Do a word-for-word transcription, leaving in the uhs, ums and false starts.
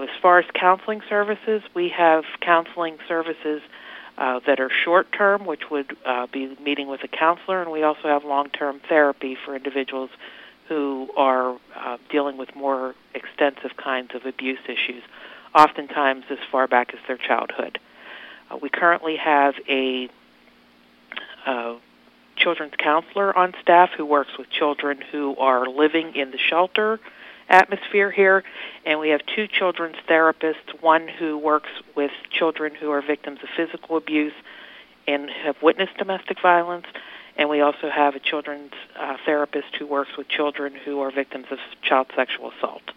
as far as counseling services, we have counseling services uh, that are short-term, which would uh, be meeting with a counselor, and we also have long-term therapy for individuals who are uh, dealing with more extensive kinds of abuse issues, oftentimes as far back as their childhood. Uh, we currently have a uh, children's counselor on staff who works with children who are living in the shelter atmosphere here, and we have two children's therapists, one who works with children who are victims of physical abuse and have witnessed domestic violence, and we also have a children's uh, therapist who works with children who are victims of child sexual assault.